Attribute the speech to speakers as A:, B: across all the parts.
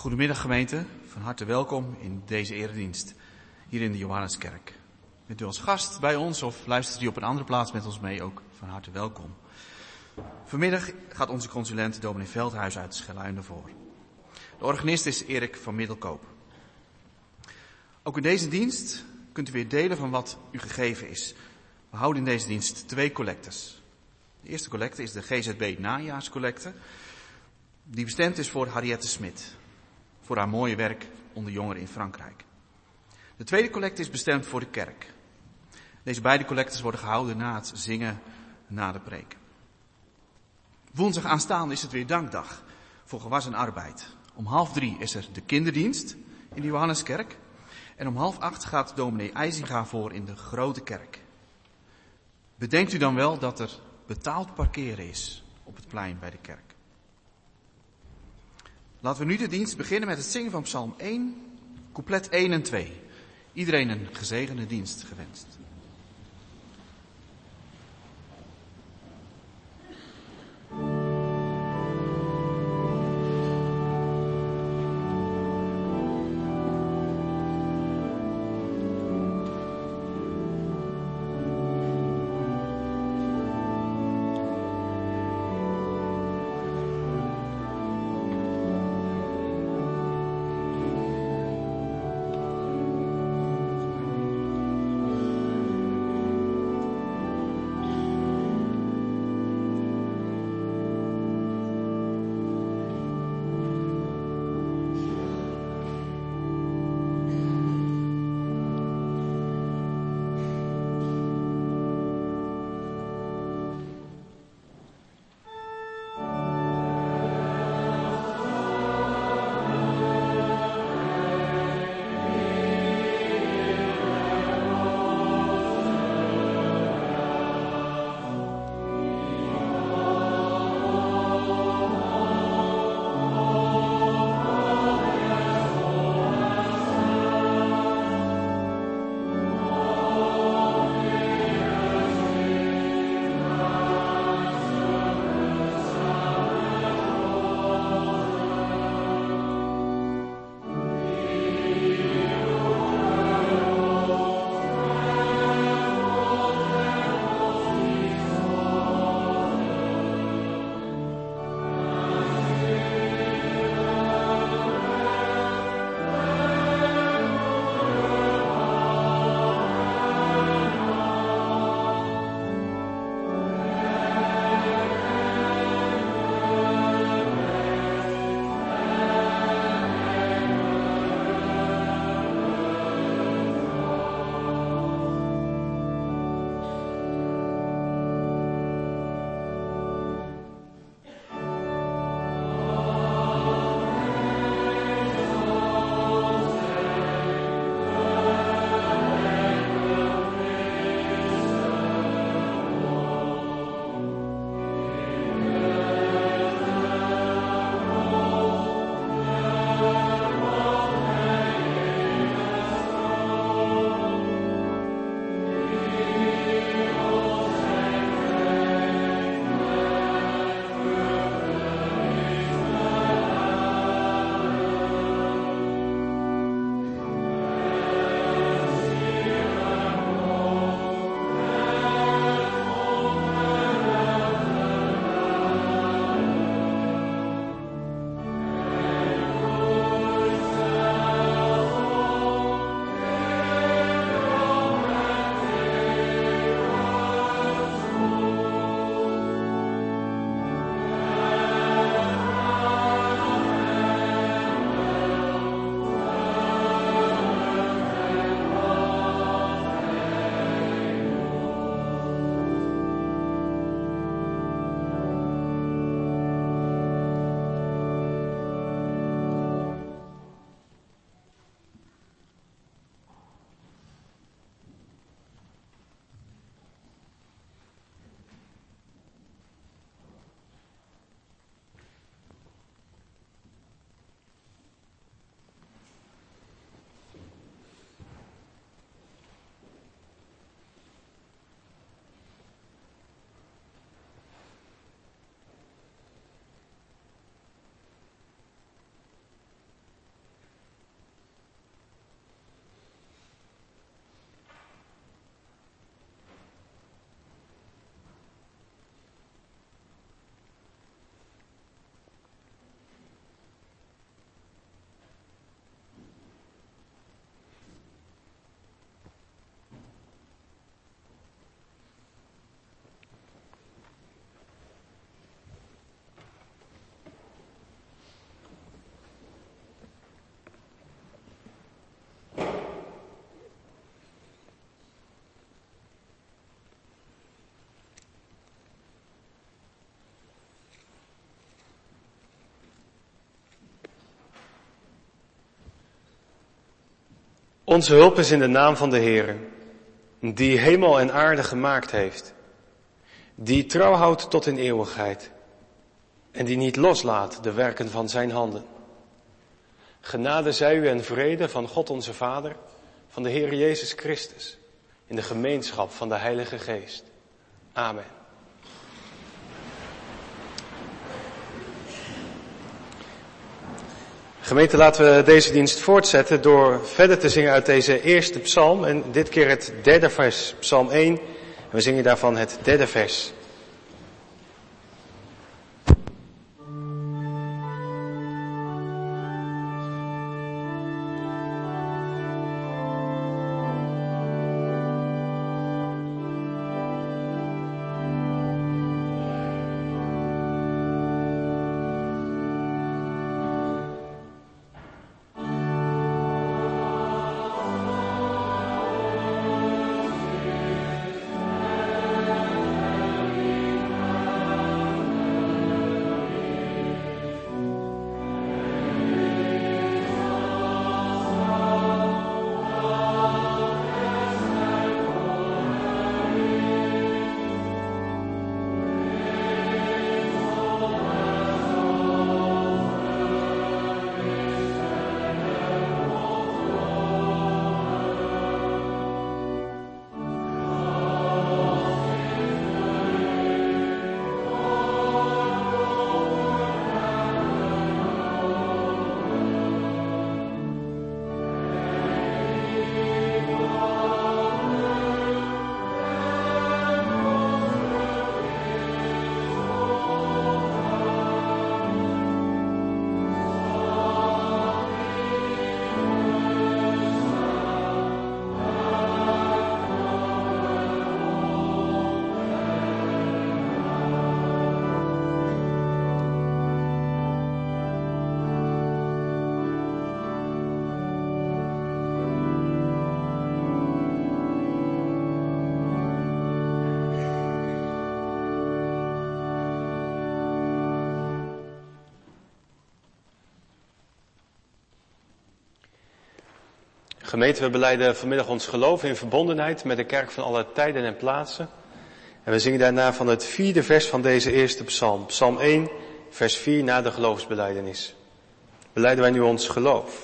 A: Goedemiddag gemeente, van harte welkom in deze eredienst hier in de Johanneskerk. Bent u als gast bij ons of luistert u op een andere plaats met ons mee, ook van harte welkom. Vanmiddag gaat onze consulent dominee Veldhuis uit Schelluinen voor. De organist is Erik van Middelkoop. Ook in deze dienst kunt u weer delen van wat u gegeven is. We houden in deze dienst 2 collectes. De eerste collecte is de GZB najaarscollecte, die bestemd is voor Harriette Smit, voor haar mooie werk onder jongeren in Frankrijk. De tweede collecte is bestemd voor de kerk. Deze beide collectes worden gehouden na het zingen, na de preek. Woensdag aanstaande is het weer dankdag voor gewas en arbeid. Om 14:30 is er de kinderdienst in de Johanneskerk. En om 7:30 gaat dominee IJzinga voor in de grote kerk. Bedenkt u dan wel dat er betaald parkeren is op het plein bij de kerk. Laten we nu de dienst beginnen met het zingen van Psalm 1, couplet 1 en 2. Iedereen een gezegende dienst gewenst.
B: Onze hulp is in de naam van de Heere, die hemel en aarde gemaakt heeft, die trouw houdt tot in eeuwigheid en die niet loslaat de werken van zijn handen. Genade zij u en vrede van God onze Vader, van de Heer Jezus Christus, in de gemeenschap van de Heilige Geest. Amen. Gemeente, laten we deze dienst voortzetten door verder te zingen uit deze eerste psalm. En dit keer het derde vers, psalm 1. En we zingen daarvan het derde vers. Gemeente, we belijden vanmiddag ons geloof in verbondenheid met de kerk van alle tijden en plaatsen. En we zingen daarna van het 4e vers van deze eerste psalm. Psalm 1, vers 4 na de geloofsbelijdenis. Belijden wij nu ons geloof.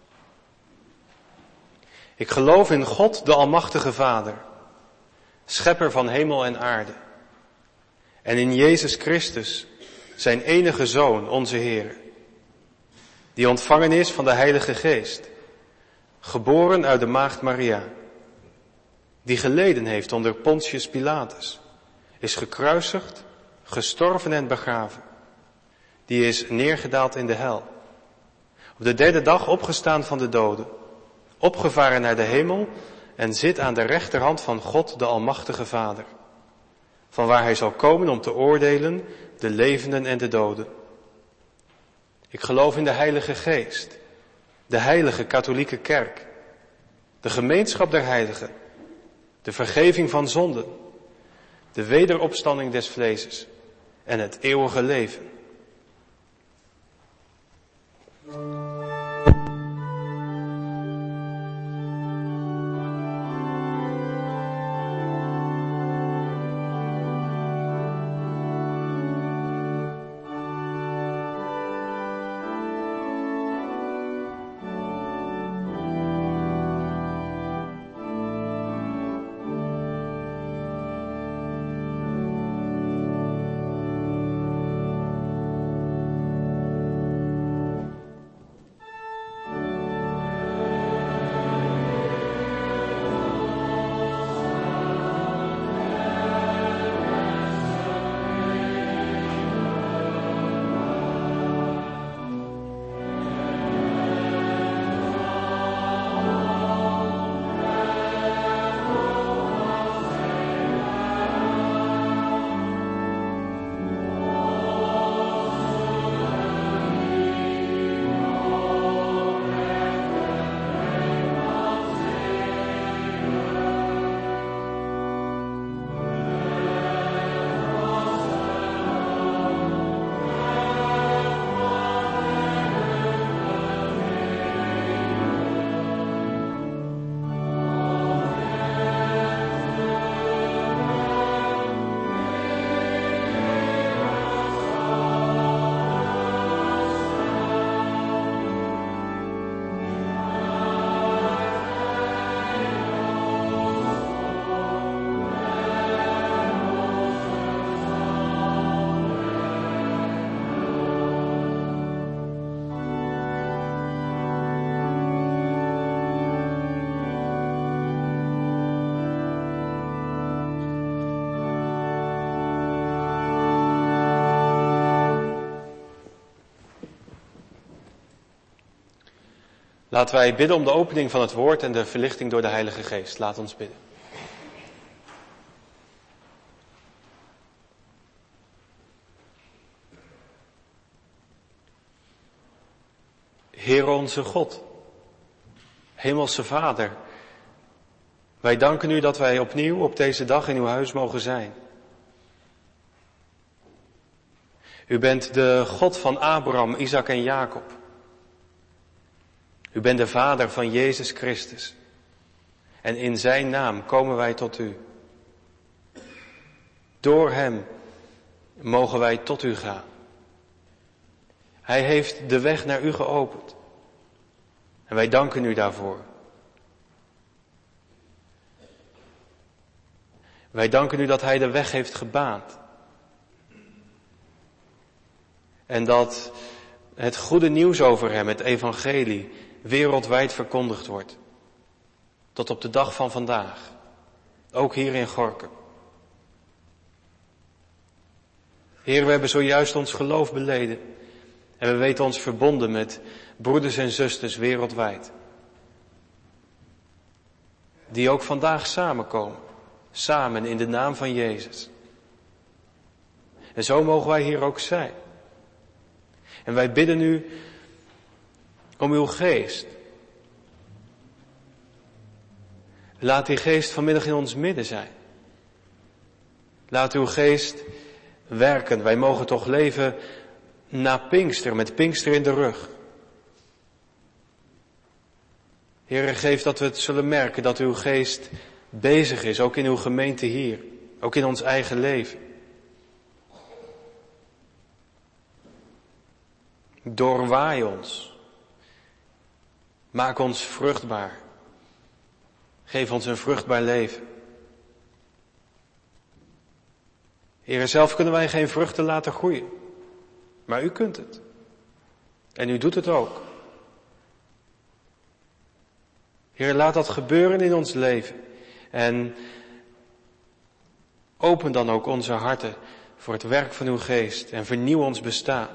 B: Ik geloof in God, de Almachtige Vader, schepper van hemel en aarde. En in Jezus Christus, zijn enige Zoon, onze Heer, die ontvangen is van de Heilige Geest, geboren uit de maagd Maria, die geleden heeft onder Pontius Pilatus, is gekruisigd, gestorven en begraven, die is neergedaald in de hel, op de 3e dag opgestaan van de doden, opgevaren naar de hemel en zit aan de rechterhand van God, de Almachtige Vader, vanwaar hij zal komen om te oordelen de levenden en de doden. Ik geloof in de Heilige Geest, de heilige katholieke kerk, de gemeenschap der heiligen, de vergeving van zonden, de wederopstanding des vleeses en het eeuwige leven. Laten wij bidden om de opening van het woord en de verlichting door de Heilige Geest. Laat ons bidden. Heere onze God, Hemelse Vader, wij danken u dat wij opnieuw op deze dag in uw huis mogen zijn. U bent de God van Abraham, Isaac en Jacob. U bent de Vader van Jezus Christus. En in zijn naam komen wij tot u. Door hem mogen wij tot u gaan. Hij heeft de weg naar u geopend. En wij danken u daarvoor. Wij danken u dat hij de weg heeft gebaand. En dat het goede nieuws over hem, het evangelie, wereldwijd verkondigd wordt. Tot op de dag van vandaag. Ook hier in Gorinchem. Heer, we hebben zojuist ons geloof beleden. En we weten ons verbonden met broeders en zusters wereldwijd. Die ook vandaag samenkomen. Samen in de naam van Jezus. En zo mogen wij hier ook zijn. En wij bidden u om uw geest. Laat die geest vanmiddag in ons midden zijn. Laat uw geest werken. Wij mogen toch leven na Pinkster, met Pinkster in de rug. Heere, geef dat we het zullen merken dat uw geest bezig is, ook in uw gemeente hier, ook in ons eigen leven. Doorwaai ons. Maak ons vruchtbaar. Geef ons een vruchtbaar leven. Heere, zelf kunnen wij geen vruchten laten groeien. Maar u kunt het. En u doet het ook. Heer, laat dat gebeuren in ons leven. En open dan ook onze harten voor het werk van uw geest. En vernieuw ons bestaan.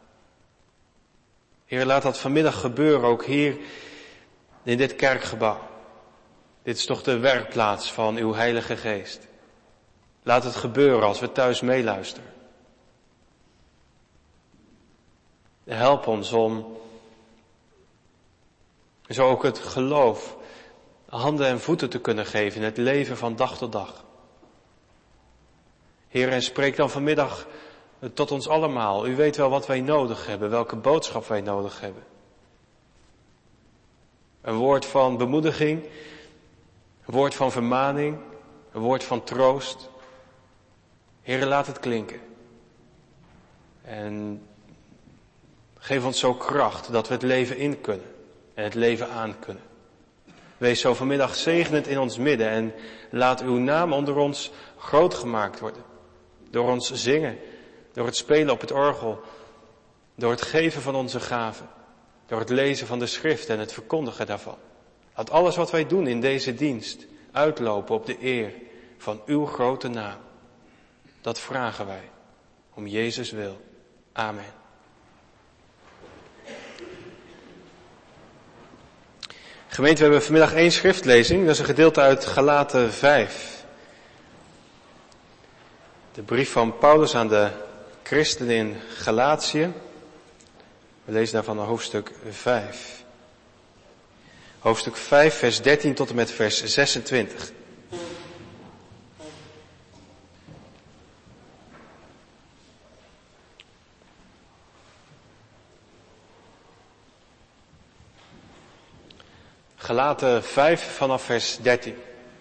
B: Heer, laat dat vanmiddag gebeuren ook hier in dit kerkgebouw. Dit is toch de werkplaats van uw Heilige Geest. Laat het gebeuren als we thuis meeluisteren. Help ons om zo ook het geloof handen en voeten te kunnen geven in het leven van dag tot dag. Heer, en spreek dan vanmiddag tot ons allemaal. U weet wel wat wij nodig hebben, welke boodschap wij nodig hebben. Een woord van bemoediging, een woord van vermaning, een woord van troost. Heer, laat het klinken. En geef ons zo kracht dat we het leven in kunnen en het leven aan kunnen. Wees zo vanmiddag zegenend in ons midden en laat uw naam onder ons groot gemaakt worden. Door ons zingen, door het spelen op het orgel, door het geven van onze gaven, door het lezen van de schrift en het verkondigen daarvan. Laat alles wat wij doen in deze dienst uitlopen op de eer van uw grote naam. Dat vragen wij, om Jezus wil. Amen. Gemeente, we hebben vanmiddag 1 schriftlezing. Dat is een gedeelte uit Galaten 5. De brief van Paulus aan de christenen in Galatië. We lezen daarvan hoofdstuk 5. Hoofdstuk 5, vers 13 tot en met vers 26. Galaten 5 vanaf vers 13.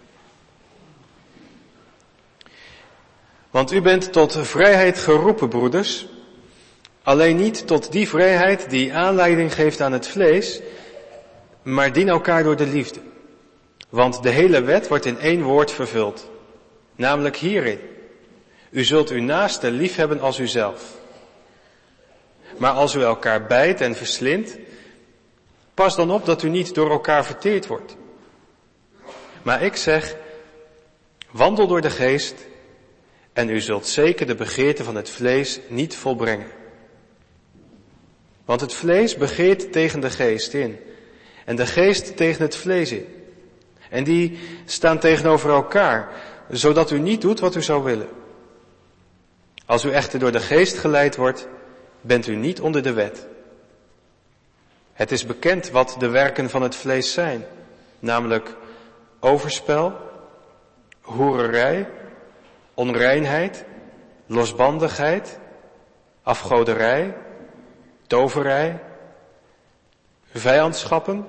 B: Want u bent tot vrijheid geroepen, broeders. Alleen niet tot die vrijheid die aanleiding geeft aan het vlees, maar dien elkaar door de liefde. Want de hele wet wordt in 1 woord vervuld. Namelijk hierin. U zult uw naaste lief hebben als uzelf. Maar als u elkaar bijt en verslindt, pas dan op dat u niet door elkaar verteerd wordt. Maar ik zeg, wandel door de geest en u zult zeker de begeerte van het vlees niet volbrengen. Want het vlees begeert tegen de geest in en de geest tegen het vlees in. En die staan tegenover elkaar, zodat u niet doet wat u zou willen. Als u echter door de geest geleid wordt, bent u niet onder de wet. Het is bekend wat de werken van het vlees zijn, namelijk overspel, hoererij, onreinheid, losbandigheid, afgoderij, toverij, vijandschappen,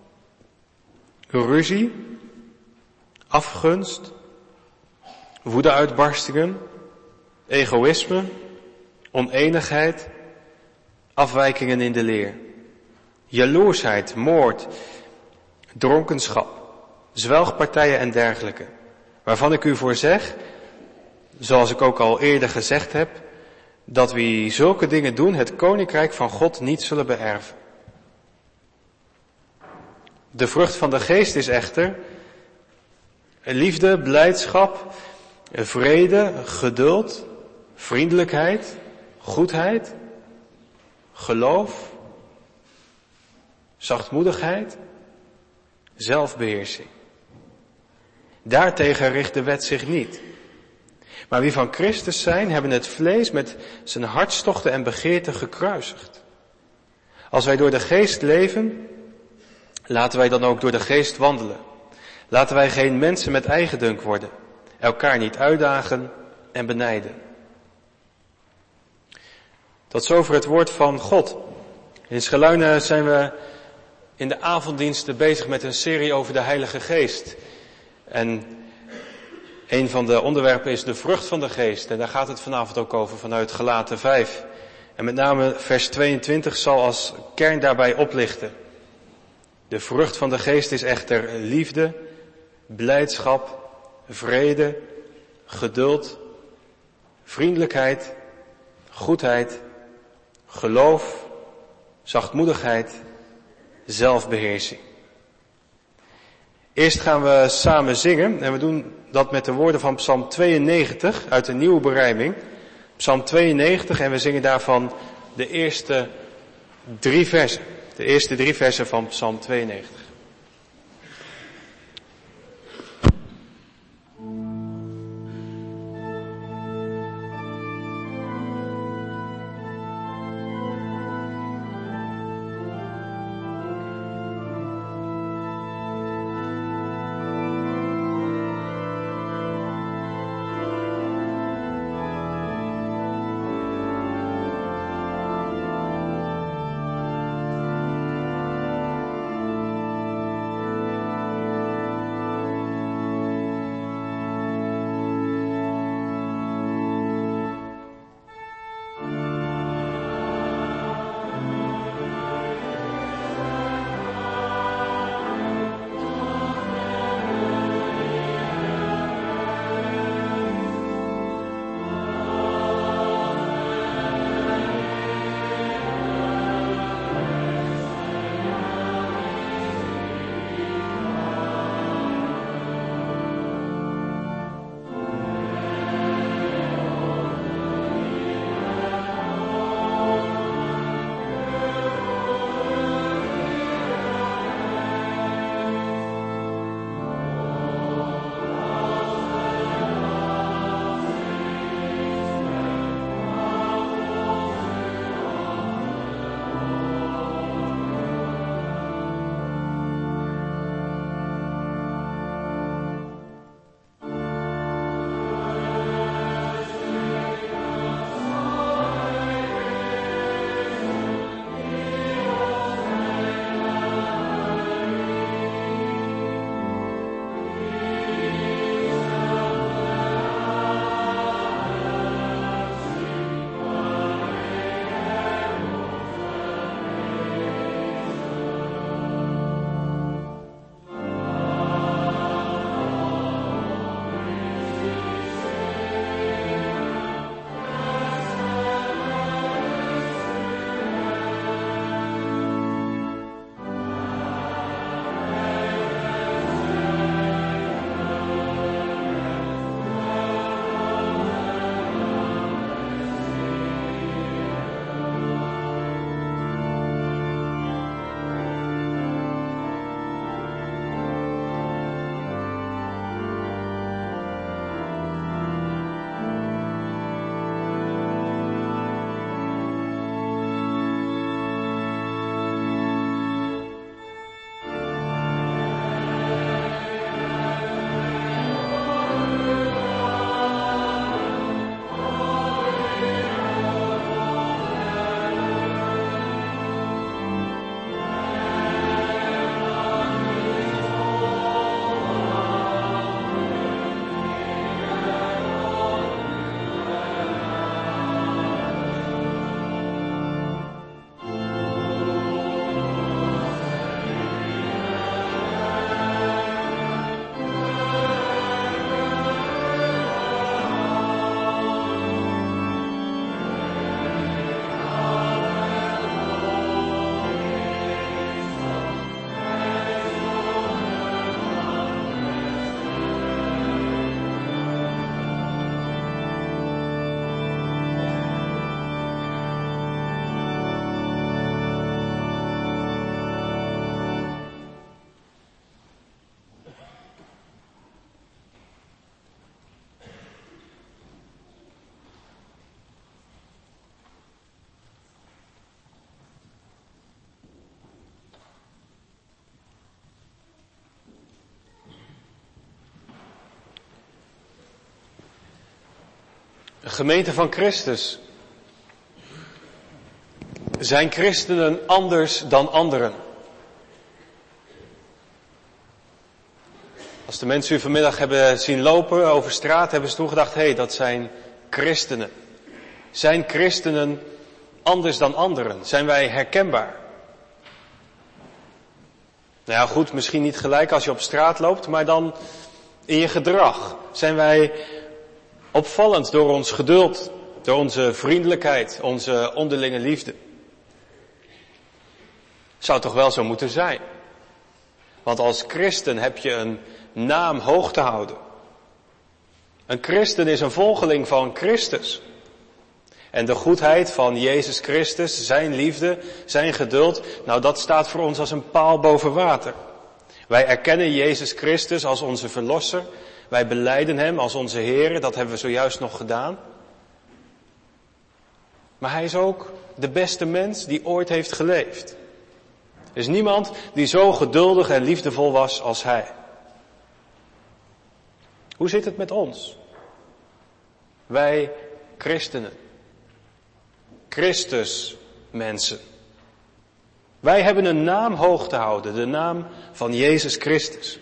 B: ruzie, afgunst, woedeuitbarstingen, egoïsme, oneenigheid, afwijkingen in de leer, jaloersheid, moord, dronkenschap, zwelgpartijen en dergelijke, waarvan ik u voor zeg, zoals ik ook al eerder gezegd heb, dat wie zulke dingen doen het koninkrijk van God niet zullen beërven. De vrucht van de geest is echter liefde, blijdschap, vrede, geduld, vriendelijkheid, goedheid, geloof, zachtmoedigheid, zelfbeheersing. Daartegen richt de wet zich niet. Maar wie van Christus zijn, hebben het vlees met zijn hartstochten en begeerten gekruisigd. Als wij door de geest leven, laten wij dan ook door de geest wandelen. Laten wij geen mensen met eigendunk worden, elkaar niet uitdagen en benijden. Tot zover het woord van God. In Scheluinen zijn we in de avonddiensten bezig met een serie over de Heilige Geest. En een van de onderwerpen is de vrucht van de geest. En daar gaat het vanavond ook over vanuit Galaten 5. En met name vers 22 zal als kern daarbij oplichten. De vrucht van de geest is echter liefde, blijdschap, vrede, geduld, vriendelijkheid, goedheid, geloof, zachtmoedigheid, zelfbeheersing. Eerst gaan we samen zingen en we doen dat met de woorden van Psalm 92 uit de Nieuwe Berijming. Psalm 92 en we zingen daarvan de eerste 3 versen. De eerste 3 versen van Psalm 92. Een gemeente van Christus. Zijn christenen anders dan anderen? Als de mensen u vanmiddag hebben zien lopen over straat, hebben ze toen gedacht, hé, dat zijn christenen. Zijn christenen anders dan anderen? Zijn wij herkenbaar? Nou ja, goed, misschien niet gelijk als je op straat loopt, maar dan in je gedrag. Zijn wij opvallend door ons geduld, door onze vriendelijkheid, onze onderlinge liefde? Zou toch wel zo moeten zijn? Want als christen heb je een naam hoog te houden. Een christen is een volgeling van Christus. En de goedheid van Jezus Christus, zijn liefde, zijn geduld, nou dat staat voor ons als een paal boven water. Wij erkennen Jezus Christus als onze verlosser. Wij belijden hem als onze Heer, dat hebben we zojuist nog gedaan. Maar hij is ook de beste mens die ooit heeft geleefd. Er is niemand die zo geduldig en liefdevol was als hij. Hoe zit het met ons? Wij christenen. Christus mensen. Wij hebben een naam hoog te houden, de naam van Jezus Christus.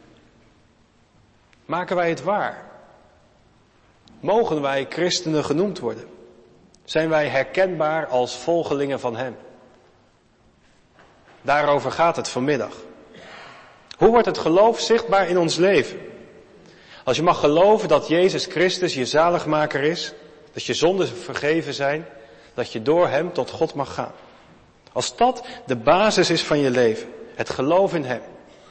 B: Maken wij het waar? Mogen wij christenen genoemd worden? Zijn wij herkenbaar als volgelingen van hem? Daarover gaat het vanmiddag. Hoe wordt het geloof zichtbaar in ons leven? Als je mag geloven dat Jezus Christus je zaligmaker is, dat je zonden vergeven zijn, dat je door hem tot God mag gaan. Als dat de basis is van je leven, het geloof in hem.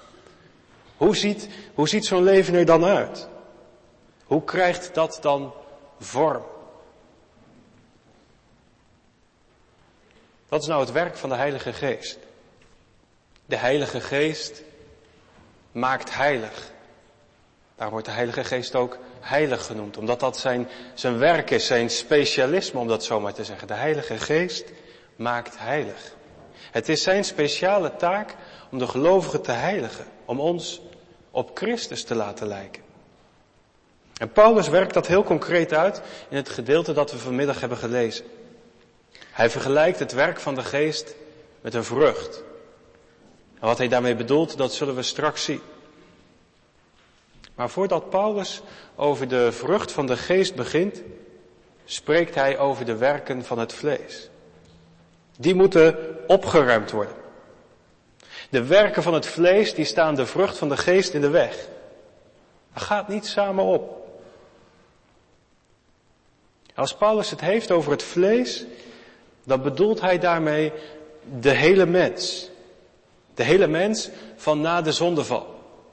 B: Hoe ziet zo'n leven er dan uit? Hoe krijgt dat dan vorm? Dat is nou het werk van de Heilige Geest. De Heilige Geest maakt heilig. Daar wordt de Heilige Geest ook heilig genoemd, omdat dat zijn werk is, zijn specialisme, om dat zo maar te zeggen. De Heilige Geest maakt heilig. Het is zijn speciale taak om de gelovigen te heiligen, om ons op Christus te laten lijken. En Paulus werkt dat heel concreet uit in het gedeelte dat we vanmiddag hebben gelezen. Hij vergelijkt het werk van de Geest met een vrucht. En wat hij daarmee bedoelt, dat zullen we straks zien. Maar voordat Paulus over de vrucht van de Geest begint, spreekt hij over de werken van het vlees. Die moeten opgeruimd worden. De werken van het vlees, die staan de vrucht van de Geest in de weg. Dat gaat niet samen op. Als Paulus het heeft over het vlees, dan bedoelt hij daarmee de hele mens. De hele mens van na de zondeval.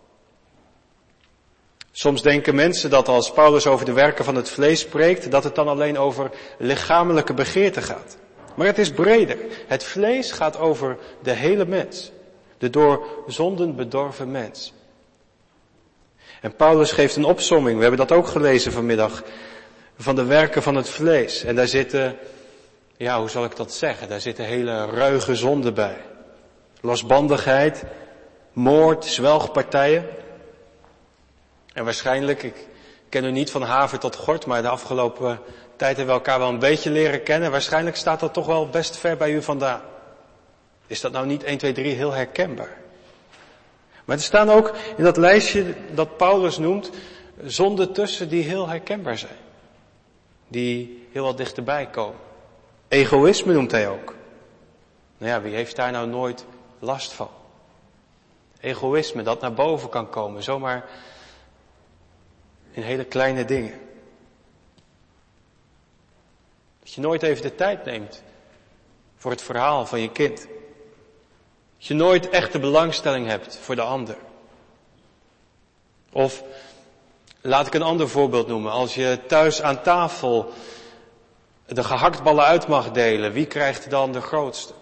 B: Soms denken mensen dat als Paulus over de werken van het vlees spreekt, dat het dan alleen over lichamelijke begeerten gaat. Maar het is breder. Het vlees gaat over de hele mens. De door zonden bedorven mens. En Paulus geeft een opsomming, we hebben dat ook gelezen vanmiddag, van de werken van het vlees. En daar zitten, ja, hoe zal ik dat zeggen, daar zitten hele ruige zonden bij. Losbandigheid, moord, zwelgpartijen. En waarschijnlijk, ik ken u niet van haver tot gort, maar de afgelopen tijd hebben we elkaar wel een beetje leren kennen. Waarschijnlijk staat dat toch wel best ver bij u vandaan. Is dat nou niet 1, 2, 3 heel herkenbaar? Maar er staan ook in dat lijstje dat Paulus noemt, zonden tussen die heel herkenbaar zijn. Die heel wat dichterbij komen. Egoïsme noemt hij ook. Nou ja, wie heeft daar nou nooit last van? Egoïsme dat naar boven kan komen, zomaar in hele kleine dingen. Dat je nooit even de tijd neemt voor het verhaal van je kind. Dat je nooit echte belangstelling hebt voor de ander. Of, laat ik een ander voorbeeld noemen. Als je thuis aan tafel de gehaktballen uit mag delen, wie krijgt dan de grootste?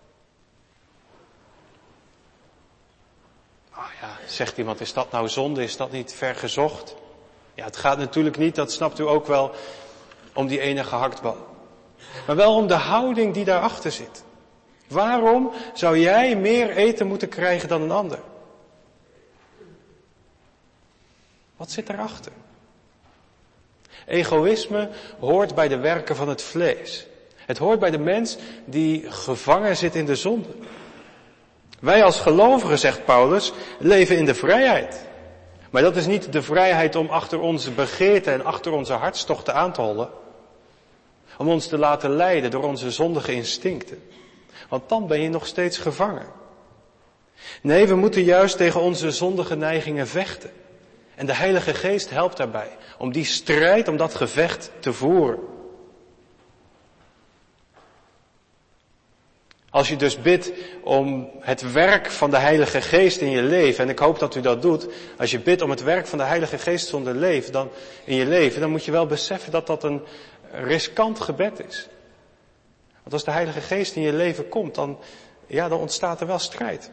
B: Ja, zegt iemand, is dat nou zonde? Is dat niet vergezocht? Ja, het gaat natuurlijk niet, dat snapt u ook wel, om die ene gehaktbal. Maar wel om de houding die daarachter zit. Waarom zou jij meer eten moeten krijgen dan een ander? Wat zit daarachter? Egoïsme hoort bij de werken van het vlees. Het hoort bij de mens die gevangen zit in de zonde. Wij als gelovigen, zegt Paulus, leven in de vrijheid. Maar dat is niet de vrijheid om achter onze begeerten en achter onze hartstochten aan te hollen. Om ons te laten leiden door onze zondige instincten. Want dan ben je nog steeds gevangen. Nee, we moeten juist tegen onze zondige neigingen vechten. En de Heilige Geest helpt daarbij. Om die strijd, om dat gevecht te voeren. Als je dus bidt om het werk van de Heilige Geest in je leven, en ik hoop dat u dat doet, als je bidt om het werk van de Heilige Geest in je leven, dan moet je wel beseffen dat dat een riskant gebed is. Want als de Heilige Geest in je leven komt, dan ontstaat er wel strijd.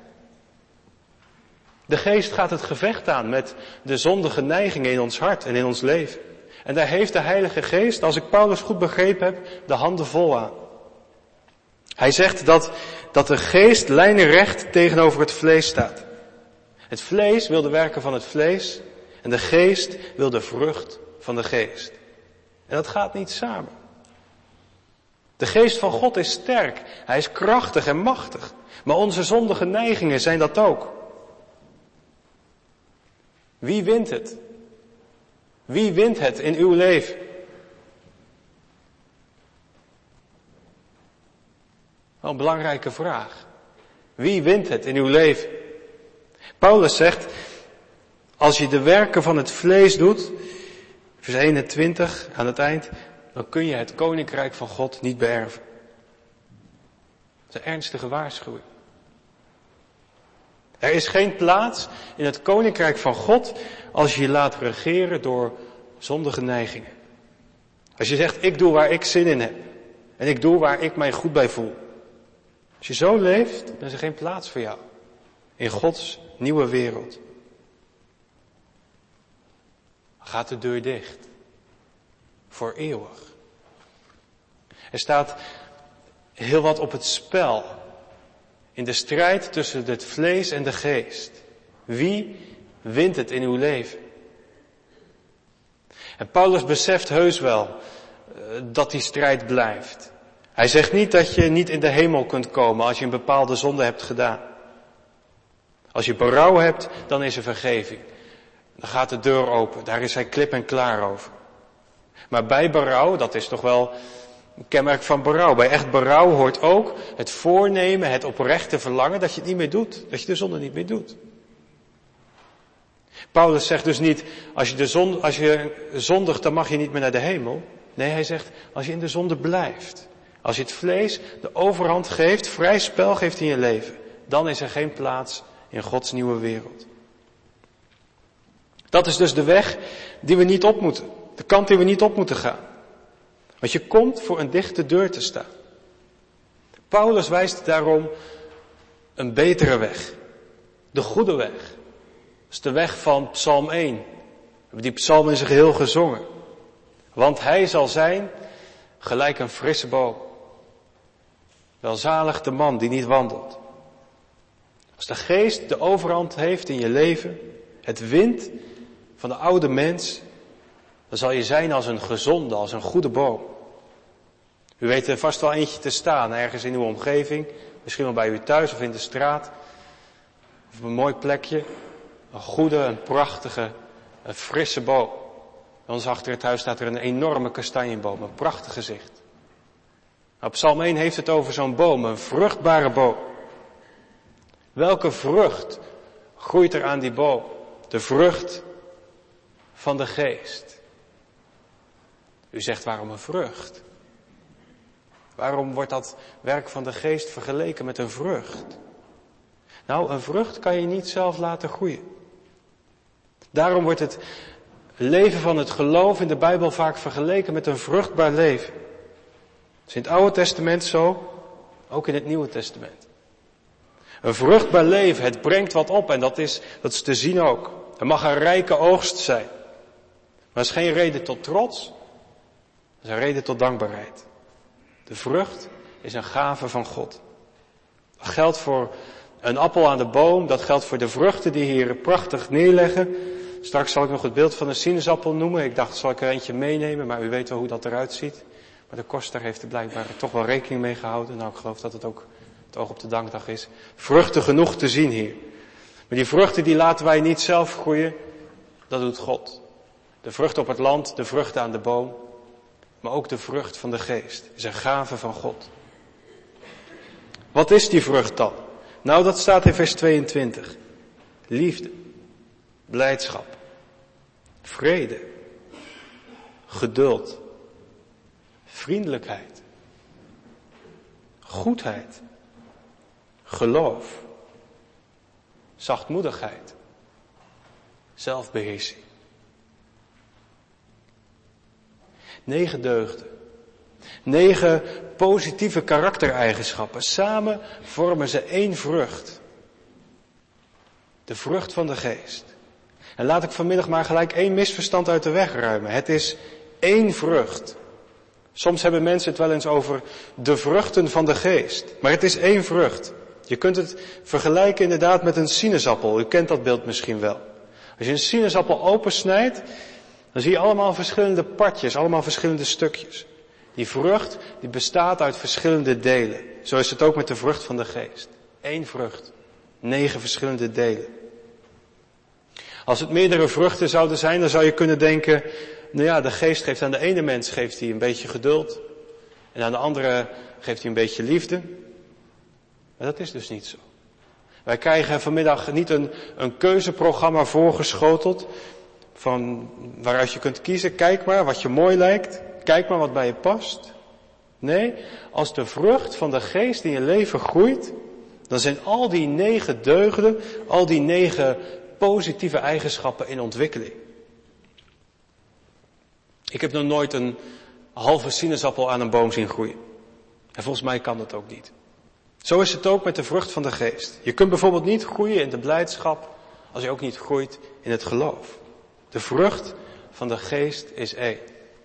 B: De Geest gaat het gevecht aan met de zondige neigingen in ons hart en in ons leven. En daar heeft de Heilige Geest, als ik Paulus goed begrepen heb, de handen vol aan. Hij zegt dat de geest lijnrecht tegenover het vlees staat. Het vlees wil de werken van het vlees en de geest wil de vrucht van de geest. En dat gaat niet samen. De geest van God is sterk, hij is krachtig en machtig. Maar onze zondige neigingen zijn dat ook. Wie wint het? Wie wint het in uw leven? Wel een belangrijke vraag. Wie wint het in uw leven? Paulus zegt, als je de werken van het vlees doet, vers 21 aan het eind, dan kun je het koninkrijk van God niet beërven. Dat is een ernstige waarschuwing. Er is geen plaats in het koninkrijk van God als je je laat regeren door zondige neigingen. Als je zegt, ik doe waar ik zin in heb. En ik doe waar ik mij goed bij voel. Als je zo leeft, dan is er geen plaats voor jou. In Gods nieuwe wereld. Dan gaat de deur dicht. Voor eeuwig. Er staat heel wat op het spel. In de strijd tussen het vlees en de geest. Wie wint het in uw leven? En Paulus beseft heus wel dat die strijd blijft. Hij zegt niet dat je niet in de hemel kunt komen als je een bepaalde zonde hebt gedaan. Als je berouw hebt, dan is er vergeving. Dan gaat de deur open, daar is hij klip en klaar over. Maar bij berouw, dat is toch wel een kenmerk van berouw. Bij echt berouw hoort ook het voornemen, het oprechte verlangen dat je het niet meer doet. Dat je de zonde niet meer doet. Paulus zegt dus niet, als je zondigt, dan mag je niet meer naar de hemel. Nee, hij zegt, als je in de zonde blijft. Als je het vlees de overhand geeft, vrij spel geeft in je leven. Dan is er geen plaats in Gods nieuwe wereld. Dat is dus de weg die we niet op moeten. De kant die we niet op moeten gaan. Want je komt voor een dichte deur te staan. Paulus wijst daarom een betere weg. De goede weg. Dat is de weg van Psalm 1. We hebben die psalm in zijn geheel gezongen. Want hij zal zijn gelijk een frisse boom. Welzalig de man die niet wandelt. Als de geest de overhand heeft in je leven, het wint van de oude mens, dan zal je zijn als een gezonde, als een goede boom. U weet er vast wel eentje te staan, ergens in uw omgeving, misschien wel bij u thuis of in de straat, of op een mooi plekje. Een goede, een prachtige, een frisse boom. Bij ons achter het huis staat er een enorme kastanjeboom, een prachtig gezicht. Nou, Psalm 1 heeft het over zo'n boom, een vruchtbare boom. Welke vrucht groeit er aan die boom? De vrucht van de geest. U zegt, waarom een vrucht? Waarom wordt dat werk van de geest vergeleken met een vrucht? Nou, een vrucht kan je niet zelf laten groeien. Daarom wordt het leven van het geloof in de Bijbel vaak vergeleken met een vruchtbaar leven. Dat is in het Oude Testament zo, ook in het Nieuwe Testament. Een vruchtbaar leven, het brengt wat op en dat is te zien ook. Er mag een rijke oogst zijn. Maar het is geen reden tot trots, het is een reden tot dankbaarheid. De vrucht is een gave van God. Dat geldt voor een appel aan de boom, dat geldt voor de vruchten die hier prachtig neerleggen. Straks zal ik nog het beeld van een sinaasappel noemen. Ik dacht, zal ik er eentje meenemen, maar u weet wel hoe dat eruit ziet. Maar de koster heeft er blijkbaar toch wel rekening mee gehouden. Nou, ik geloof dat het ook het oog op de dankdag is. Vruchten genoeg te zien hier. Maar die vruchten die laten wij niet zelf groeien. Dat doet God. De vrucht op het land, de vruchten aan de boom. Maar ook de vrucht van de geest is een gave van God. Wat is die vrucht dan? Nou, dat staat in vers 22. Liefde, blijdschap, vrede, geduld, vriendelijkheid, goedheid, geloof, zachtmoedigheid, zelfbeheersing. 9 deugden. 9 positieve karaktereigenschappen. Samen vormen ze 1 vrucht. De vrucht van de geest. En laat ik vanmiddag maar gelijk 1 misverstand uit de weg ruimen. Het is 1 vrucht. Soms hebben mensen het wel eens over de vruchten van de geest. Maar het is 1 vrucht. Je kunt het vergelijken inderdaad met een sinaasappel. U kent dat beeld misschien wel. Als je een sinaasappel opensnijdt, dan zie je allemaal verschillende partjes, allemaal verschillende stukjes. Die vrucht, die bestaat uit verschillende delen. Zo is het ook met de vrucht van de geest. 1 vrucht, 9 verschillende delen. Als het meerdere vruchten zouden zijn, dan zou je kunnen denken, nou ja, de geest geeft aan de ene mens geeft hij een beetje geduld. En aan de andere geeft hij een beetje liefde. Maar dat is dus niet zo. Wij krijgen vanmiddag niet een keuzeprogramma voorgeschoteld, van waaruit je kunt kiezen, kijk maar wat je mooi lijkt, kijk maar wat bij je past. Nee, als de vrucht van de geest in je leven groeit, dan zijn al die 9 deugden, al die 9 positieve eigenschappen in ontwikkeling. Ik heb nog nooit een halve sinaasappel aan een boom zien groeien. En volgens mij kan dat ook niet. Zo is het ook met de vrucht van de geest. Je kunt bijvoorbeeld niet groeien in de blijdschap als je ook niet groeit in het geloof. De vrucht van de geest is 1.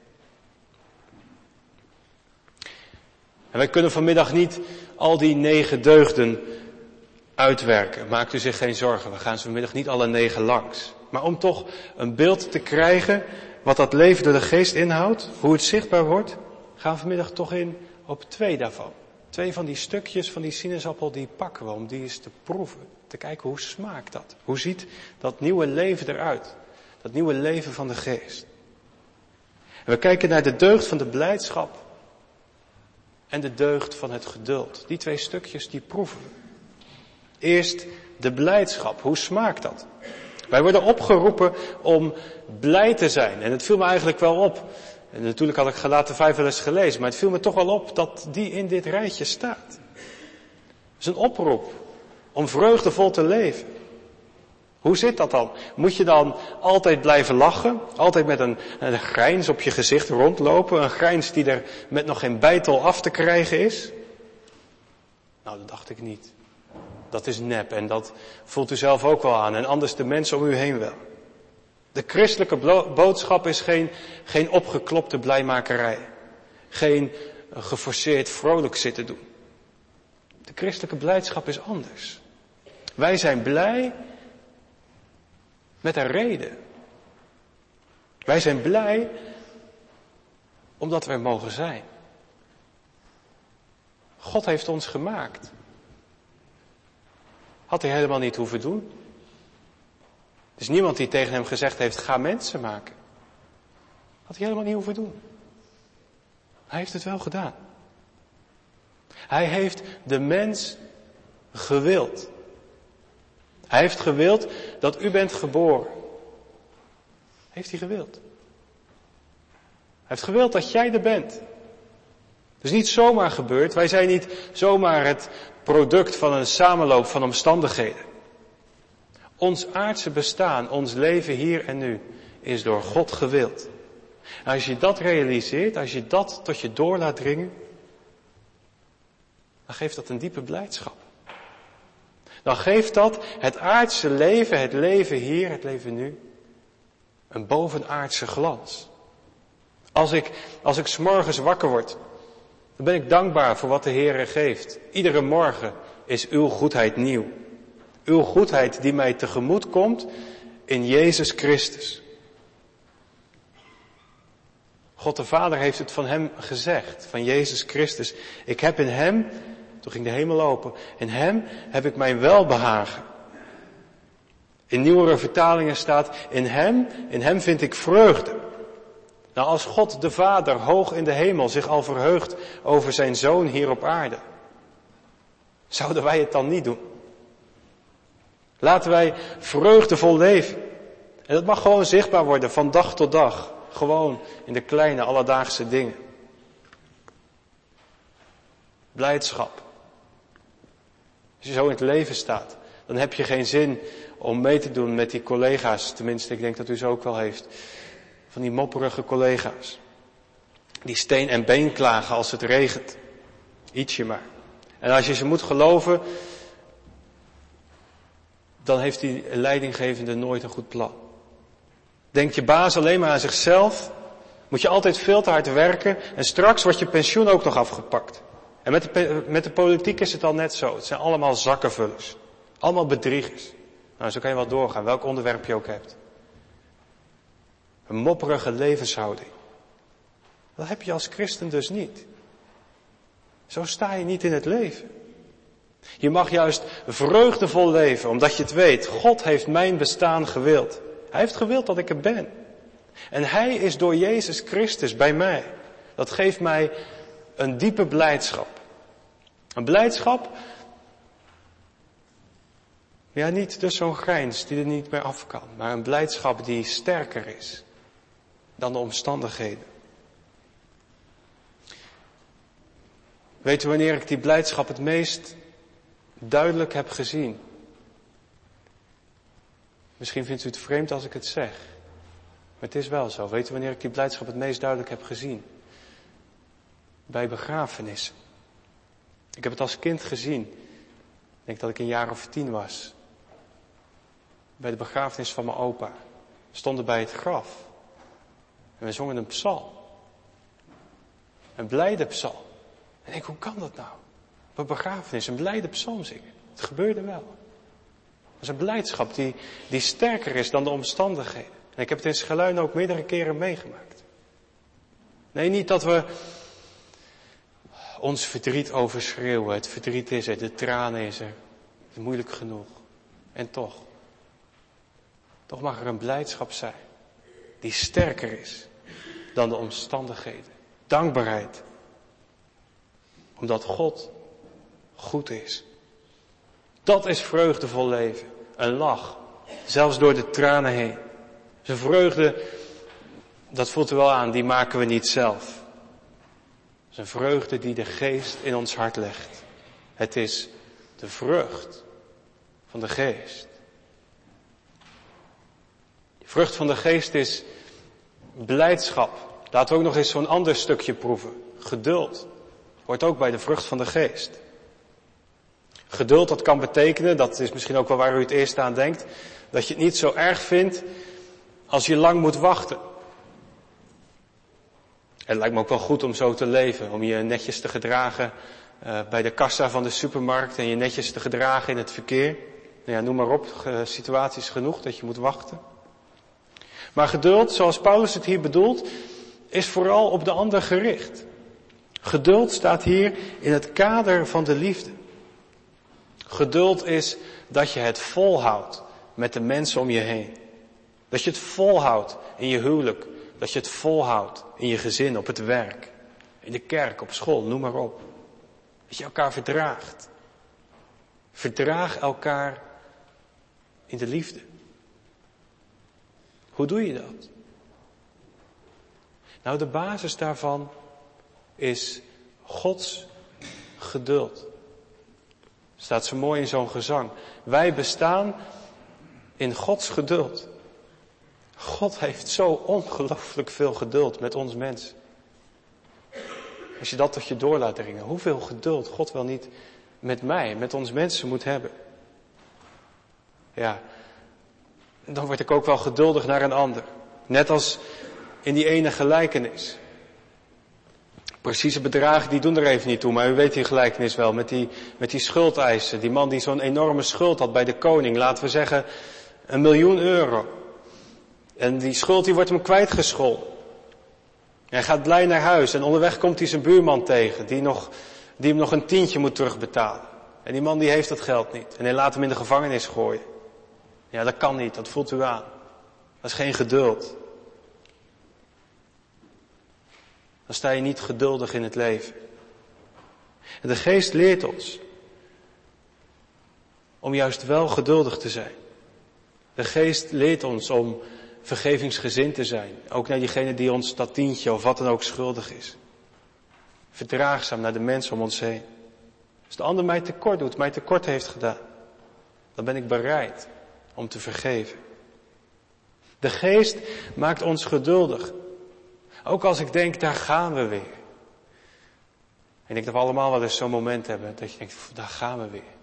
B: En wij kunnen vanmiddag niet al die 9 deugden uitwerken. Maakt u zich geen zorgen, we gaan ze vanmiddag niet alle 9 langs. Maar om toch een beeld te krijgen wat dat leven door de geest inhoudt, hoe het zichtbaar wordt, gaan we vanmiddag toch in op 2 daarvan. 2 van die stukjes van die sinaasappel, die pakken we om die eens te proeven. Te kijken hoe smaakt dat? Hoe ziet dat nieuwe leven eruit? Dat nieuwe leven van de geest. En we kijken naar de deugd van de blijdschap en de deugd van het geduld. Die 2 stukjes, die proeven we. Eerst de blijdschap. Hoe smaakt dat? Wij worden opgeroepen om blij te zijn. En het viel me eigenlijk wel op. En natuurlijk had ik Galaten 5 wel eens gelezen. Maar het viel me toch wel op dat die in dit rijtje staat. Het is een oproep om vreugdevol te leven. Hoe zit dat dan? Moet je dan altijd blijven lachen? Altijd met een grijns op je gezicht rondlopen? Een grijns die er met nog geen bijtel af te krijgen is? Nou, dat dacht ik niet. Dat is nep en dat voelt u zelf ook wel aan. En anders de mensen om u heen wel. De christelijke boodschap is geen opgeklopte blijmakerij. Geen geforceerd vrolijk zitten doen. De christelijke blijdschap is anders. Wij zijn blij met een reden. Wij zijn blij omdat we er mogen zijn. God heeft ons gemaakt. Had hij helemaal niet hoeven doen. Er is niemand die tegen hem gezegd heeft, ga mensen maken. Had hij helemaal niet hoeven doen. Hij heeft het wel gedaan. Hij heeft de mens gewild. Hij heeft gewild dat u bent geboren. Heeft hij gewild. Hij heeft gewild dat jij er bent. Het is niet zomaar gebeurd. Wij zijn niet zomaar het product van een samenloop van omstandigheden. Ons aardse bestaan, ons leven hier en nu, is door God gewild. En als je dat realiseert, als je dat tot je door laat dringen, dan geeft dat een diepe blijdschap. Dan geeft dat het aardse leven, het leven hier, het leven nu, een bovenaardse glans. Als ik 's morgens wakker word, dan ben ik dankbaar voor wat de Heere geeft. Iedere morgen is uw goedheid nieuw. Uw goedheid die mij tegemoet komt in Jezus Christus. God de Vader heeft het van hem gezegd, van Jezus Christus. Ik heb in hem, toen ging de hemel open, in hem heb ik mijn welbehagen. In nieuwere vertalingen staat, in hem vind ik vreugde. Nou, als God de Vader hoog in de hemel zich al verheugt over zijn Zoon hier op aarde, zouden wij het dan niet doen? Laten wij vreugdevol leven. En dat mag gewoon zichtbaar worden van dag tot dag. Gewoon in de kleine alledaagse dingen. Blijdschap. Als je zo in het leven staat, dan heb je geen zin om mee te doen met die collega's. Tenminste, ik denk dat u ze ook wel heeft. Van die mopperige collega's. Die steen en been klagen als het regent. Ietsje maar. En als je ze moet geloven, dan heeft die leidinggevende nooit een goed plan. Denkt je baas alleen maar aan zichzelf, moet je altijd veel te hard werken en straks wordt je pensioen ook nog afgepakt. En met de politiek is het al net zo. Het zijn allemaal zakkenvullers. Allemaal bedriegers. Nou, zo kan je wel doorgaan, welk onderwerp je ook hebt. Een mopperige levenshouding. Dat heb je als christen dus niet. Zo sta je niet in het leven. Je mag juist vreugdevol leven, omdat je het weet. God heeft mijn bestaan gewild. Hij heeft gewild dat ik er ben. En hij is door Jezus Christus bij mij. Dat geeft mij een diepe blijdschap. Een blijdschap, ja, niet dus zo'n grijns die er niet meer af kan. Maar een blijdschap die sterker is dan de omstandigheden. Weet u wanneer ik die blijdschap het meest duidelijk heb gezien? Misschien vindt u het vreemd als ik het zeg. Maar het is wel zo. Weet u wanneer ik die blijdschap het meest duidelijk heb gezien? Bij begrafenissen. Ik heb het als kind gezien. Ik denk dat ik een jaar of 10 was. Bij de begrafenis van mijn opa. We stonden bij het graf. En we zongen een psalm. Een blijde psalm. En ik denk, hoe kan dat nou? Op een begrafenis een blijde psalm zingen. Het gebeurde wel. Dat is een blijdschap die sterker is dan de omstandigheden. En ik heb het in Schaluin ook meerdere keren meegemaakt. Nee, niet dat we ons verdriet overschreeuwen. Het verdriet is er, de tranen is er. Het is moeilijk genoeg. En toch mag er een blijdschap zijn die sterker is dan de omstandigheden. Dankbaarheid. Omdat God goed is. Dat is vreugdevol leven. Een lach. Zelfs door de tranen heen. Zijn vreugde, dat voelt u wel aan, die maken we niet zelf. Het is een vreugde die de geest in ons hart legt. Het is de vrucht van de geest. De vrucht van de geest is blijdschap. Laten we ook nog eens zo'n ander stukje proeven. Geduld. Hoort ook bij de vrucht van de geest. Geduld, dat kan betekenen, dat is misschien ook wel waar u het eerst aan denkt, dat je het niet zo erg vindt als je lang moet wachten. Het lijkt me ook wel goed om zo te leven, om je netjes te gedragen bij de kassa van de supermarkt en je netjes te gedragen in het verkeer. Nou ja, noem maar op, situaties genoeg dat je moet wachten. Maar geduld, zoals Paulus het hier bedoelt, is vooral op de ander gericht. Geduld staat hier in het kader van de liefde. Geduld is dat je het volhoudt met de mensen om je heen. Dat je het volhoudt in je huwelijk. Dat je het volhoudt in je gezin, op het werk. In de kerk, op school, noem maar op. Dat je elkaar verdraagt. Verdraag elkaar in de liefde. Hoe doe je dat? Nou, de basis daarvan is Gods geduld. Staat zo mooi in zo'n gezang. Wij bestaan in Gods geduld. God heeft zo ongelooflijk veel geduld met ons mensen. Als je dat tot je door laat dringen. Hoeveel geduld God wel niet met mij, met ons mensen moet hebben. Ja, dan word ik ook wel geduldig naar een ander. Net als in die ene gelijkenis. Precieze bedragen, die doen er even niet toe. Maar u weet die gelijkenis wel, met die schuldeisen. Die man die zo'n enorme schuld had bij de koning. Laten we zeggen €1.000.000. En die schuld die wordt hem kwijtgescholden. Hij gaat blij naar huis en onderweg komt hij zijn buurman tegen die hem nog een tientje moet terugbetalen. En die man die heeft dat geld niet. En hij laat hem in de gevangenis gooien. Ja, dat kan niet, dat voelt u aan. Dat is geen geduld. Dan sta je niet geduldig in het leven. En de geest leert ons om juist wel geduldig te zijn. De geest leert ons om vergevingsgezind te zijn. Ook naar diegene die ons dat tientje of wat dan ook schuldig is. Verdraagzaam naar de mensen om ons heen. Als de ander mij tekort doet, mij tekort heeft gedaan, dan ben ik bereid om te vergeven. De geest maakt ons geduldig. Ook als ik denk, daar gaan we weer. En ik denk dat we allemaal wel eens zo'n moment hebben dat je denkt, daar gaan we weer.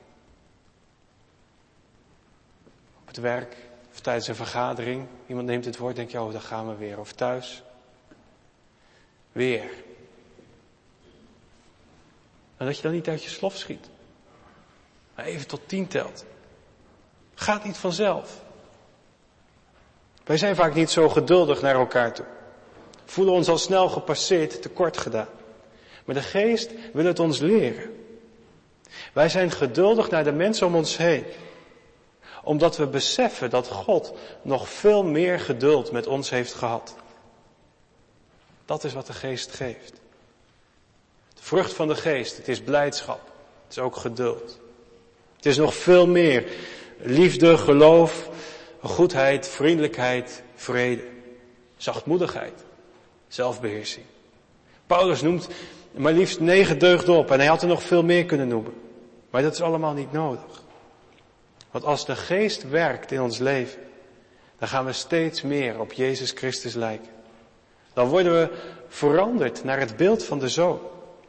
B: Op het werk of tijdens een vergadering, iemand neemt het woord, denk je, oh, daar gaan we weer. Of thuis. Weer. En dat je dan niet uit je slof schiet. Maar even tot 10 telt. Gaat niet vanzelf. Wij zijn vaak niet zo geduldig naar elkaar toe. Voelen ons al snel gepasseerd, tekort gedaan. Maar de geest wil het ons leren. Wij zijn geduldig naar de mensen om ons heen. Omdat we beseffen dat God nog veel meer geduld met ons heeft gehad. Dat is wat de geest geeft. De vrucht van de geest, het is blijdschap. Het is ook geduld. Het is nog veel meer liefde, geloof, goedheid, vriendelijkheid, vrede, zachtmoedigheid, zelfbeheersing. Paulus noemt maar liefst 9 deugden op en hij had er nog veel meer kunnen noemen. Maar dat is allemaal niet nodig. Want als de geest werkt in ons leven, dan gaan we steeds meer op Jezus Christus lijken. Dan worden we veranderd naar het beeld van de Zoon.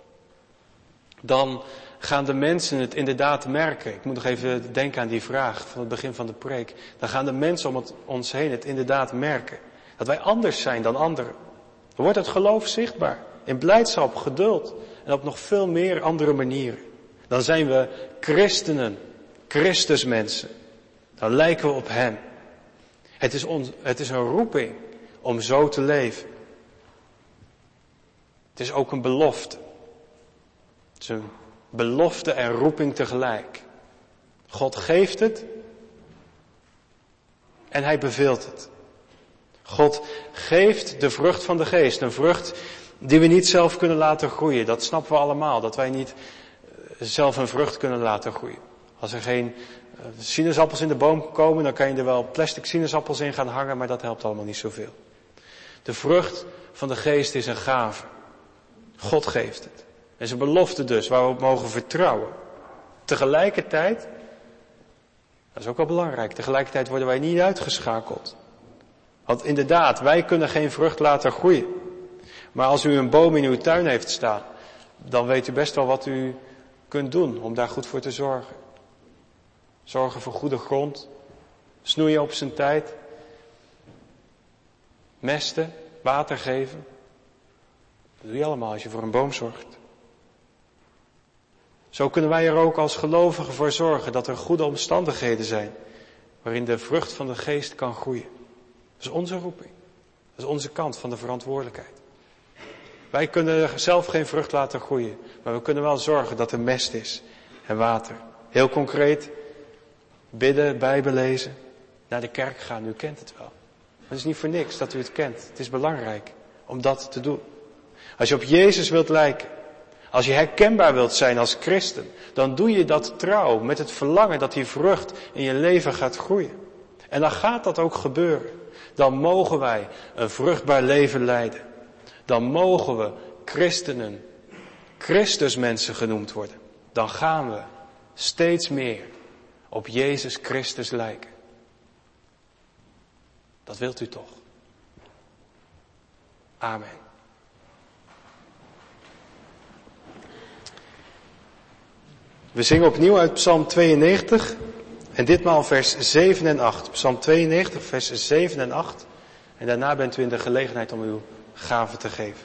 B: Dan gaan de mensen het inderdaad merken. Ik moet nog even denken aan die vraag van het begin van de preek. Dan gaan de mensen om ons heen het inderdaad merken. Dat wij anders zijn dan anderen. Dan wordt het geloof zichtbaar. In blijdschap, geduld en op nog veel meer andere manieren. Dan zijn we christenen, Christusmensen. Dan lijken we op Hem. Het is een roeping om zo te leven. Het is ook een belofte. Het is een belofte en roeping tegelijk. God geeft het en Hij beveelt het. God geeft de vrucht van de geest. Een vrucht die we niet zelf kunnen laten groeien. Dat snappen we allemaal. Dat wij niet zelf een vrucht kunnen laten groeien. Als er geen sinaasappels in de boom komen, dan kan je er wel plastic sinaasappels in gaan hangen, maar dat helpt allemaal niet zoveel. De vrucht van de geest is een gave. God geeft het. Het is een belofte dus, waar we op mogen vertrouwen. Tegelijkertijd, dat is ook wel belangrijk, tegelijkertijd worden wij niet uitgeschakeld. Want inderdaad, wij kunnen geen vrucht laten groeien. Maar als u een boom in uw tuin heeft staan, dan weet u best wel wat u kunt doen om daar goed voor te zorgen. Zorgen voor goede grond, snoeien op zijn tijd, mesten, water geven. Dat doe je allemaal als je voor een boom zorgt. Zo kunnen wij er ook als gelovigen voor zorgen dat er goede omstandigheden zijn waarin de vrucht van de geest kan groeien. Dat is onze roeping. Dat is onze kant van de verantwoordelijkheid. Wij kunnen zelf geen vrucht laten groeien, maar we kunnen wel zorgen dat er mest is en water. Heel concreet, bidden, Bijbel lezen, naar de kerk gaan, u kent het wel. Het is niet voor niks dat u het kent. Het is belangrijk om dat te doen. Als je op Jezus wilt lijken, als je herkenbaar wilt zijn als christen, dan doe je dat trouw met het verlangen dat die vrucht in je leven gaat groeien. En dan gaat dat ook gebeuren. Dan mogen wij een vruchtbaar leven leiden. Dan mogen we christenen, Christusmensen genoemd worden. Dan gaan we steeds meer op Jezus Christus lijken. Dat wilt u toch? Amen. We zingen opnieuw uit Psalm 92 en ditmaal vers 7 en 8. Psalm 92, vers 7 en 8. En daarna bent u in de gelegenheid om uw gave te geven.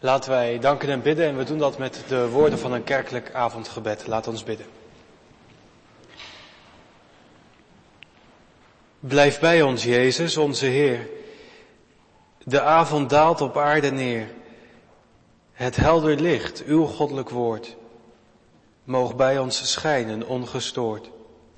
B: Laten wij danken en bidden en we doen dat met de woorden van een kerkelijk avondgebed. Laat ons bidden. Blijf bij ons, Jezus, onze Heer. De avond daalt op aarde neer. Het helder licht, uw goddelijk woord, moog bij ons schijnen ongestoord.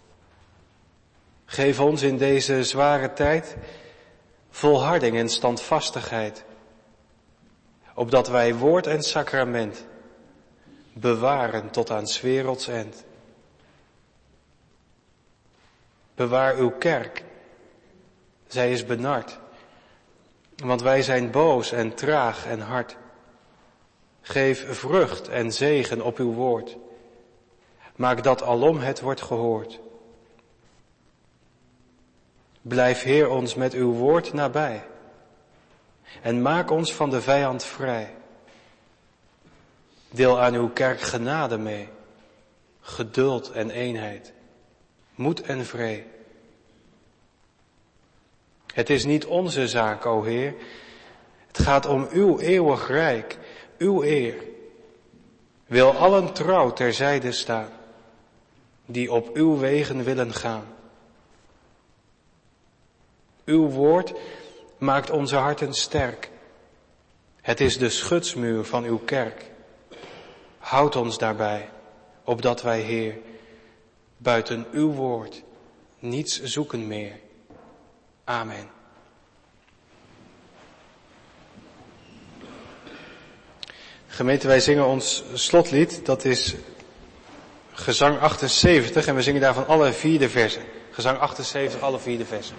B: Geef ons in deze zware tijd volharding en standvastigheid, opdat wij woord en sacrament bewaren tot aan 's werelds end. Bewaar uw kerk, zij is benard, want wij zijn boos en traag en hard. Geef vrucht en zegen op uw woord, maak dat alom het wordt gehoord. Blijf, Heer, ons met uw woord nabij en maak ons van de vijand vrij. Deel aan uw kerk genade mee, geduld en eenheid, moed en vrede. Het is niet onze zaak, o Heer, het gaat om uw eeuwig rijk, uw eer. Wil allen trouw terzijde staan, die op uw wegen willen gaan. Uw woord maakt onze harten sterk. Het is de schutsmuur van uw kerk. Houd ons daarbij, opdat wij, Heer, buiten uw woord niets zoeken meer. Amen. Gemeente, wij zingen ons slotlied, dat is gezang 78 en we zingen daarvan alle 4 de versen. Gezang 78, alle 4 de versen.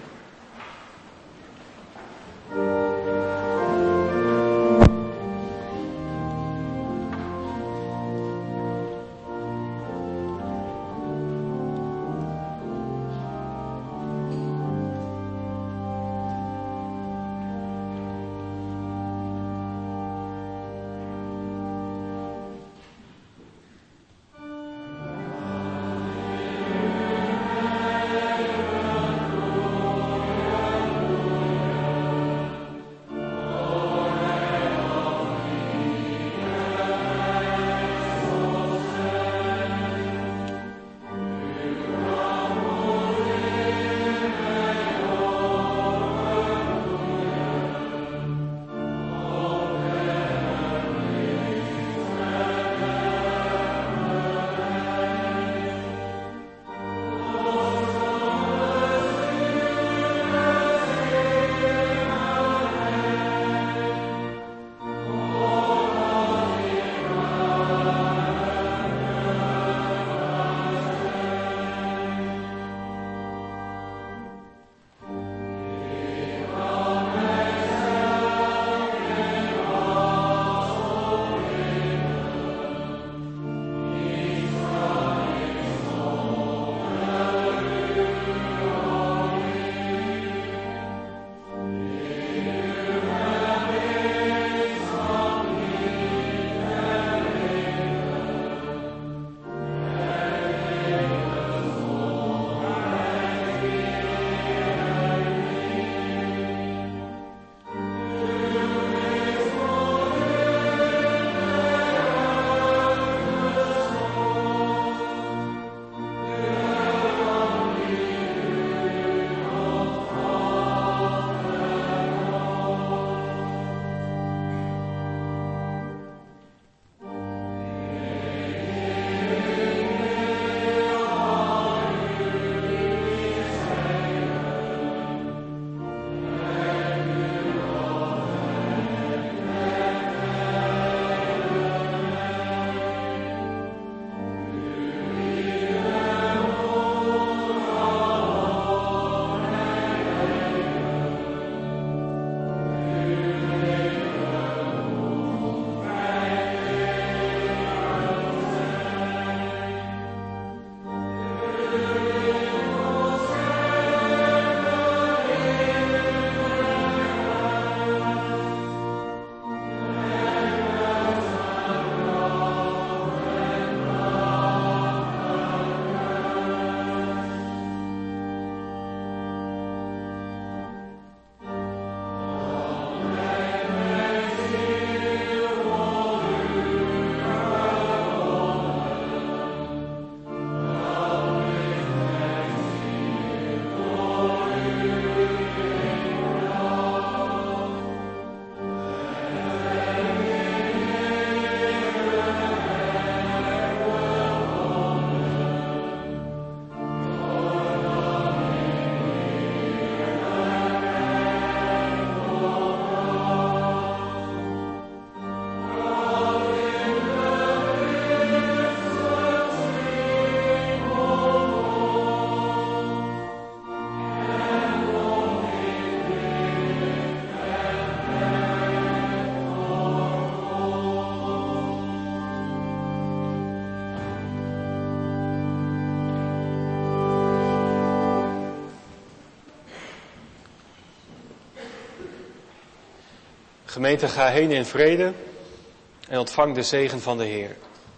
B: Gemeente, ga heen in vrede en ontvang de zegen van de Heer.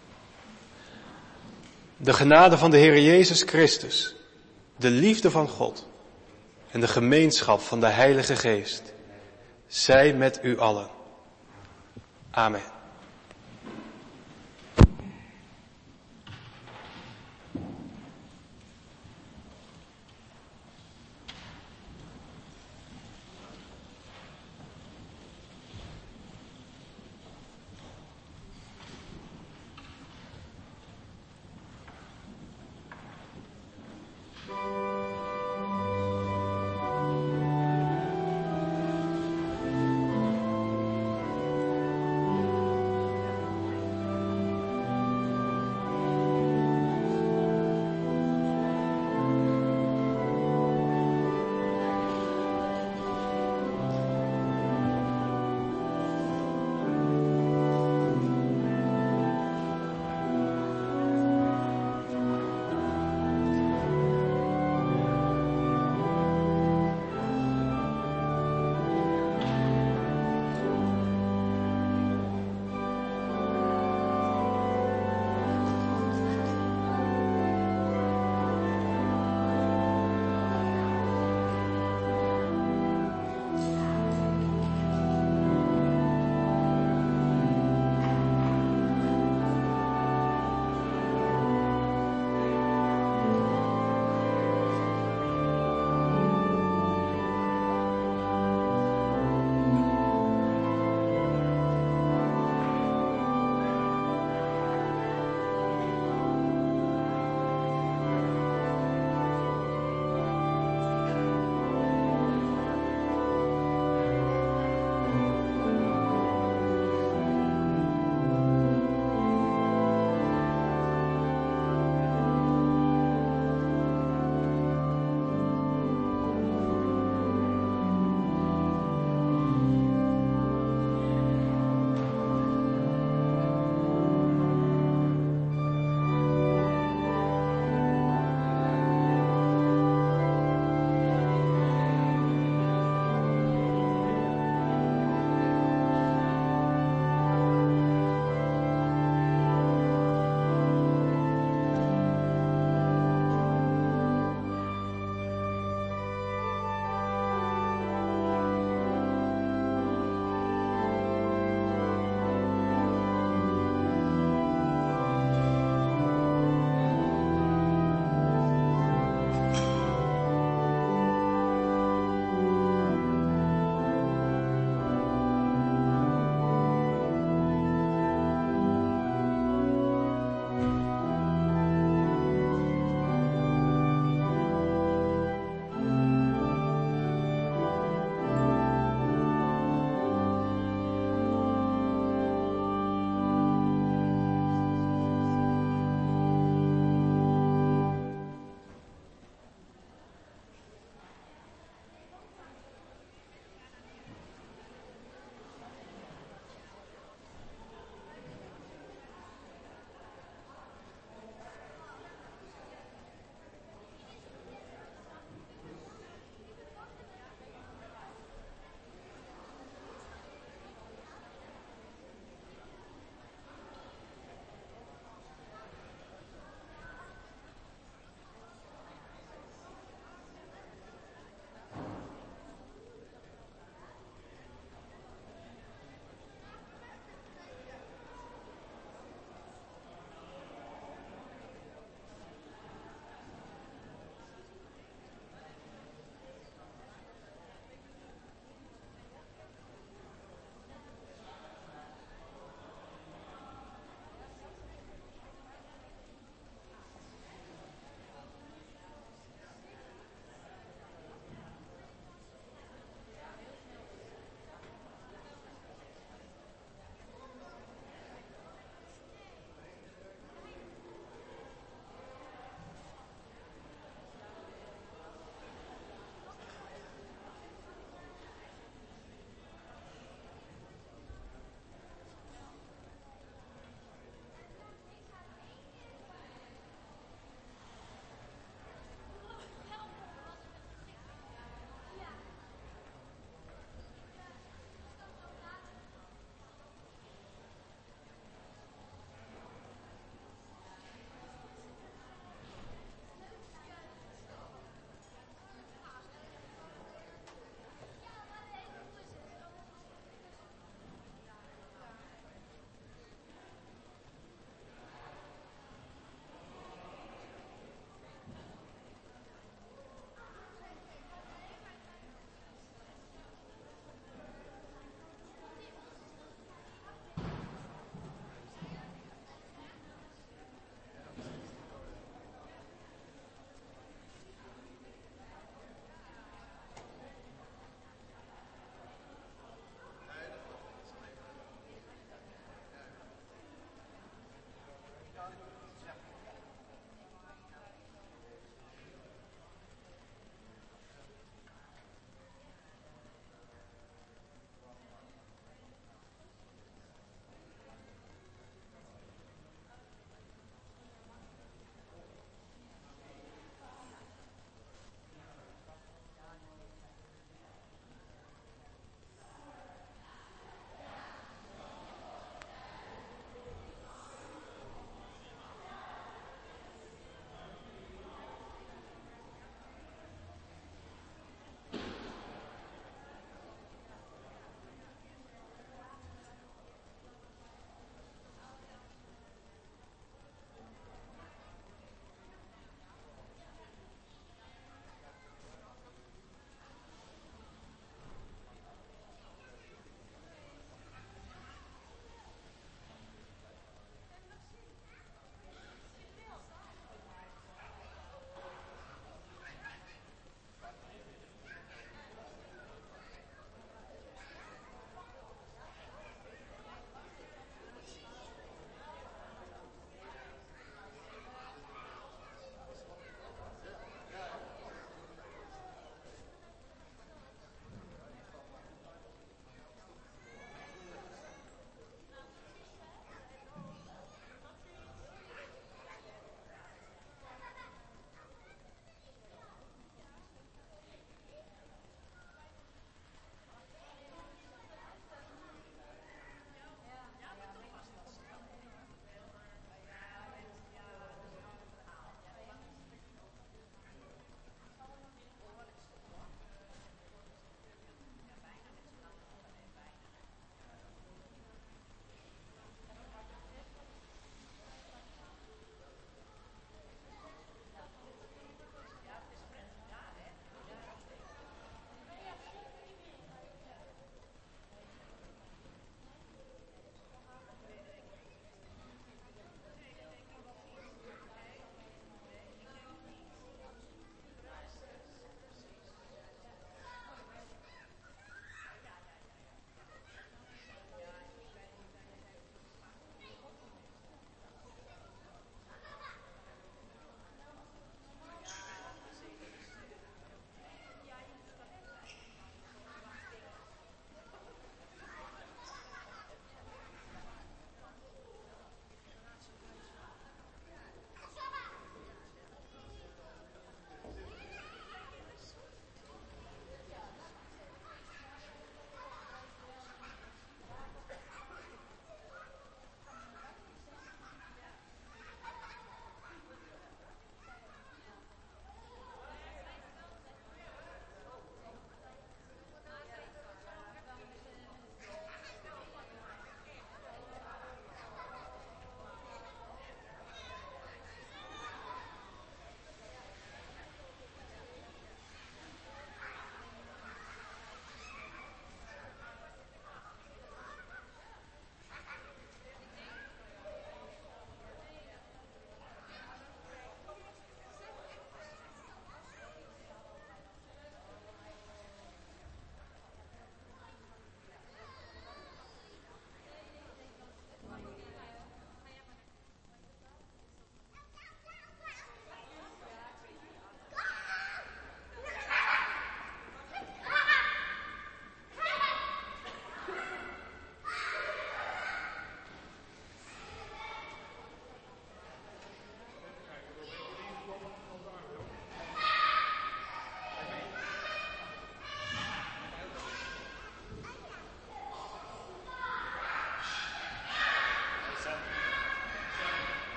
B: De genade van de Heer Jezus Christus, de liefde van God en de gemeenschap van de Heilige Geest, zij met u allen. Amen.